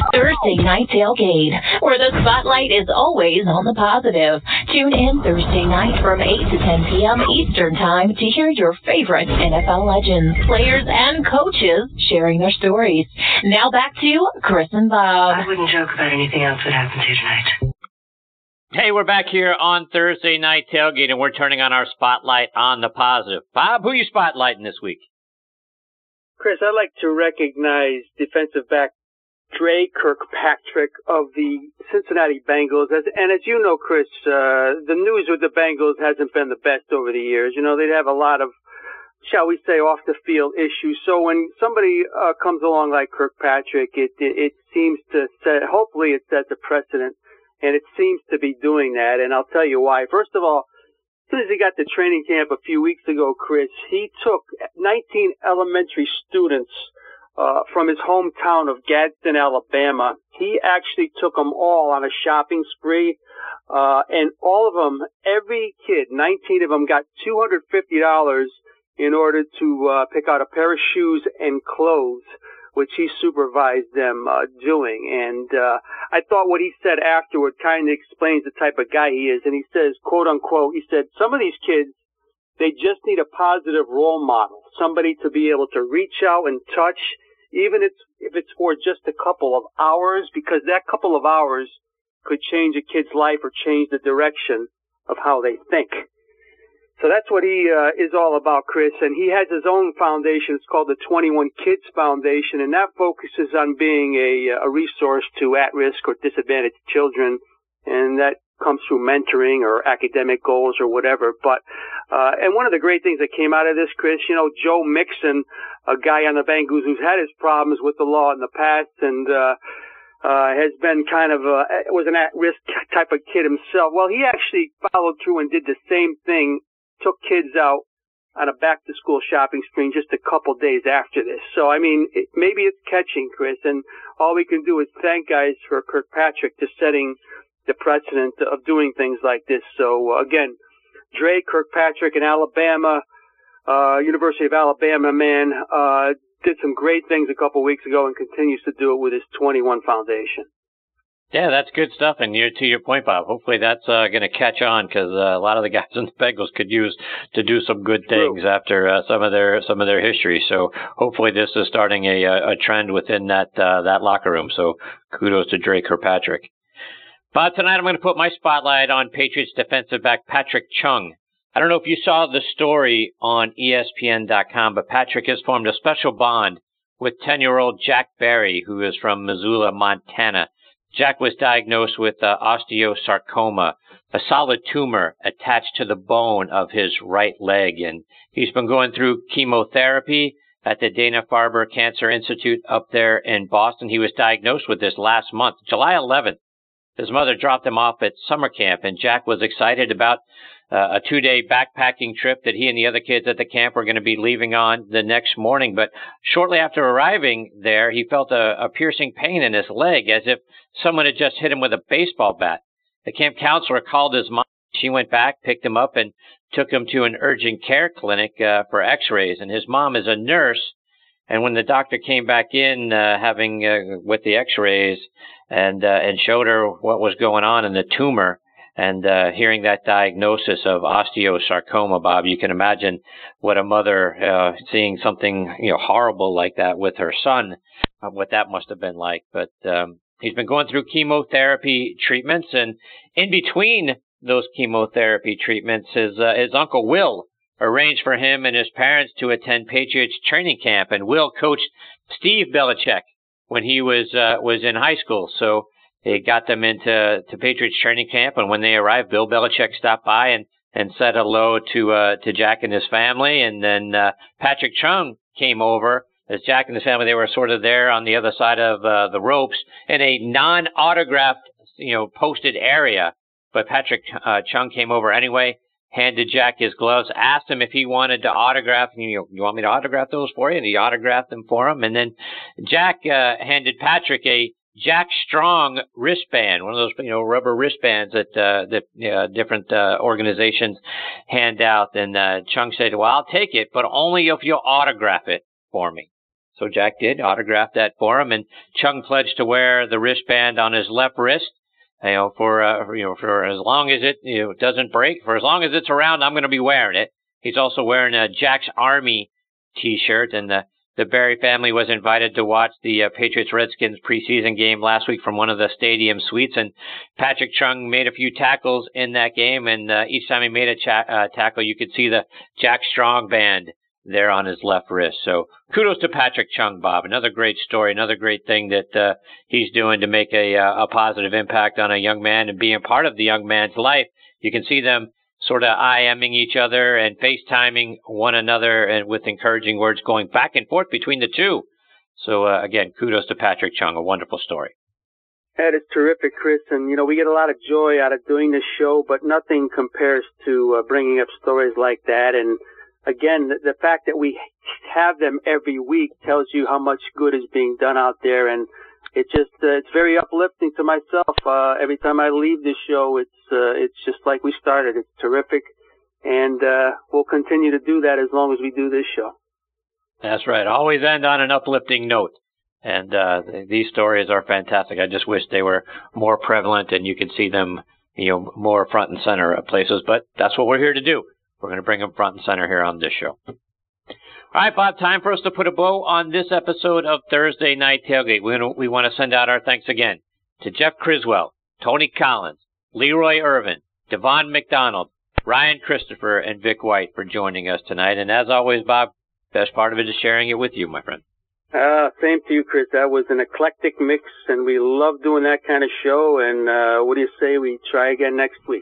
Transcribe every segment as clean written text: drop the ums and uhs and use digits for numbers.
Thursday Night Tailgate, where the spotlight is always on the positive. Tune in Thursday night from 8 to 10 p.m. Eastern Time to hear your favorite NFL legends, players, and coaches sharing their stories. Now back to Chris and Bob. I wouldn't joke about anything else that happens here tonight. Hey, we're back here on Thursday Night Tailgate, and we're turning on our spotlight on the positive. Bob, who are you spotlighting this week? Chris, I'd like to recognize defensive back Dre Kirkpatrick of the Cincinnati Bengals. And as you know, Chris, the news with the Bengals hasn't been the best over the years. You know, they'd have a lot of, shall we say, off-the-field issues. So when somebody comes along like Kirkpatrick, it seems to set, hopefully it sets a precedent. And it seems to be doing that, and I'll tell you why. First of all, as soon as he got to training camp a few weeks ago, Chris, he took 19 elementary students from his hometown of Gadsden, Alabama. He actually took them all on a shopping spree, and all of them, every kid, 19 of them, got $250 in order to pick out a pair of shoes and clothes, which he supervised them doing. And I thought what he said afterward kind of explains the type of guy he is. And he says, quote unquote, he said, some of these kids, they just need a positive role model, somebody to be able to reach out and touch, even if it's for just a couple of hours, because that couple of hours could change a kid's life or change the direction of how they think. So that's what he is all about, Chris. And he has his own foundation. It's called the 21 Kids Foundation, and that focuses on being a resource to at-risk or disadvantaged children, and that comes through mentoring or academic goals or whatever. But and one of the great things that came out of this, Chris, you know, Joe Mixon, a guy on the Bengals who's had his problems with the law in the past and has been kind of was an at-risk type of kid himself. Well, he actually followed through and did the same thing. Took kids out on a back-to-school shopping spree just a couple days after this. So, I mean, maybe it's catching, Chris, and all we can do is thank guys for Kirkpatrick to setting the precedent of doing things like this. So, again, Dre Kirkpatrick in Alabama, University of Alabama man, did some great things a couple weeks ago and continues to do it with his 21 Foundation. Yeah, that's good stuff. And to your point, Bob, hopefully that's going to catch on because a lot of the guys in the Bengals could use to do some good things after some of their history. So hopefully this is starting a trend within that locker room. So kudos to Dre Kirkpatrick. But tonight I'm going to put my spotlight on Patriots defensive back Patrick Chung. I don't know if you saw the story on ESPN.com, but Patrick has formed a special bond with 10-year-old Jack Berry, who is from Missoula, Montana. Jack was diagnosed with osteosarcoma, a solid tumor attached to the bone of his right leg. And he's been going through chemotherapy at the Dana-Farber Cancer Institute up there in Boston. He was diagnosed with this last month, July 11th. His mother dropped him off at summer camp, and Jack was excited about a 2-day backpacking trip that he and the other kids at the camp were going to be leaving on the next morning. But shortly after arriving there, he felt a piercing pain in his leg, as if someone had just hit him with a baseball bat. The camp counselor called his mom. She went back, picked him up, and took him to an urgent care clinic for x-rays. And his mom is a nurse. And when the doctor came back in, with the x-rays and showed her what was going on in the tumor, and hearing that diagnosis of osteosarcoma, Bob, you can imagine what a mother seeing something horrible like that with her son, what that must have been like. But he's been going through chemotherapy treatments, and in between those chemotherapy treatments, his uncle Will arranged for him and his parents to attend Patriots training camp, and Will coached Steve Belichick when he was in high school. So they got them into Patriots training camp, and when they arrived, Bill Belichick stopped by and said hello to Jack and his family, and then Patrick Chung came over. As Jack and his family, they were sort of there on the other side of the ropes in a non-autographed, posted area, but Patrick Chung came over anyway, handed Jack his gloves, asked him if he wanted to autograph. You want me to autograph those for you? And he autographed them for him. And then Jack handed Patrick a Jack Strong wristband, one of those rubber wristbands that different organizations hand out. And Chung said, "Well, I'll take it, but only if you'll autograph it for me." So Jack did autograph that for him, and Chung pledged to wear the wristband on his left wrist, for as long as it doesn't break, for as long as it's around, I'm going to be wearing it. He's also wearing a Jack's Army T-shirt, and the Barry family was invited to watch the Patriots-Redskins preseason game last week from one of the stadium suites, and Patrick Chung made a few tackles in that game, and each time he made a tackle, you could see the Jack Strong band there on his left wrist. So kudos to Patrick Chung, Bob. Another great story, another great thing that he's doing to make a positive impact on a young man and being part of the young man's life. You can see them sort of IMing each other and FaceTiming one another, and with encouraging words going back and forth between the two. So, again, kudos to Patrick Chung. A wonderful story. That is terrific, Chris. And, we get a lot of joy out of doing this show, but nothing compares to bringing up stories like that. And, again, the fact that we have them every week tells you how much good is being done out there. And it's very uplifting to myself. Every time I leave this show, it's just like we started. It's terrific. And we'll continue to do that as long as we do this show. That's right. Always end on an uplifting note. And these stories are fantastic. I just wish they were more prevalent and you could see them, more front and center at places. But that's what we're here to do. We're going to bring them front and center here on this show. All right, Bob, time for us to put a bow on this episode of Thursday Night Tailgate. We want to send out our thanks again to Jeff Criswell, Tony Collins, Leroy Irvin, Devon McDonald, Ryan Christopher, and Vic White for joining us tonight. And as always, Bob, best part of it is sharing it with you, my friend. Same to you, Chris. That was an eclectic mix, and we love doing that kind of show. And what do you say we try again next week?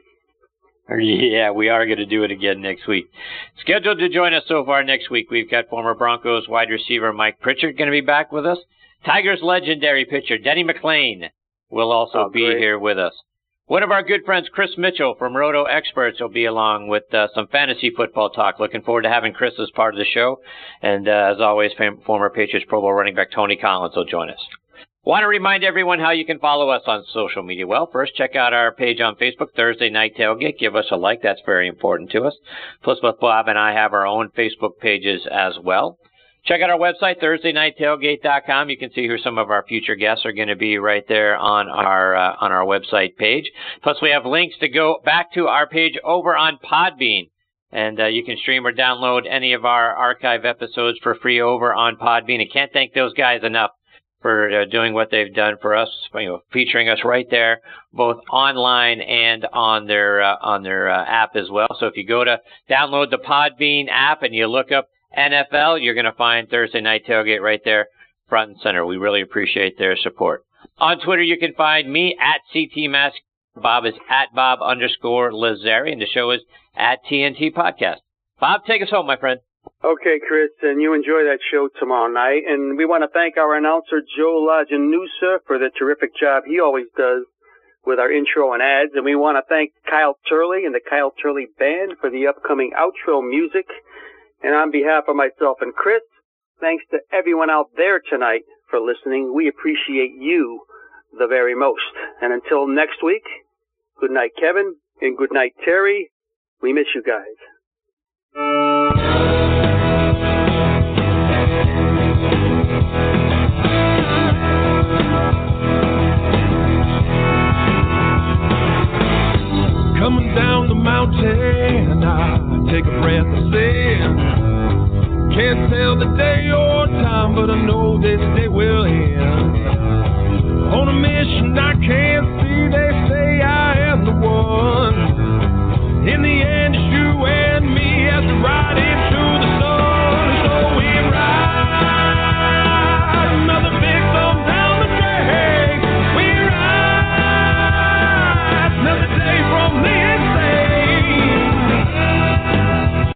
Yeah, we are going to do it again next week. Scheduled to join us so far next week, we've got former Broncos wide receiver Mike Pritchard going to be back with us. Tigers legendary pitcher Denny McLain will also be here with us. One of our good friends, Chris Mitchell from Roto Experts, will be along with some fantasy football talk. Looking forward to having Chris as part of the show. And as always, former Patriots Pro Bowl running back Tony Collins will join us. Want to remind everyone how you can follow us on social media. Well, first, check out our page on Facebook, Thursday Night Tailgate. Give us a like. That's very important to us. Plus, both Bob and I have our own Facebook pages as well. Check out our website, ThursdayNightTailgate.com. You can see who some of our future guests are going to be right there on our website page. Plus, we have links to go back to our page over on Podbean. And you can stream or download any of our archive episodes for free over on Podbean. I can't thank those guys enough for doing what they've done for us, featuring us right there, both online and on their app as well. So if you go to download the Podbean app and you look up NFL, you're going to find Thursday Night Tailgate right there, front and center. We really appreciate their support. On Twitter, you can find me at CTMask. Bob is at Bob_Lazari, and the show is at TNT Podcast. Bob, take us home, my friend. Okay, Chris, and you enjoy that show tomorrow night. And we want to thank our announcer, Joe Lajanusa, for the terrific job he always does with our intro and ads. And we want to thank Kyle Turley and the Kyle Turley Band for the upcoming outro music. And on behalf of myself and Chris, thanks to everyone out there tonight for listening. We appreciate you the very most. And until next week, good night, Kevin, and good night, Terry. We miss you guys.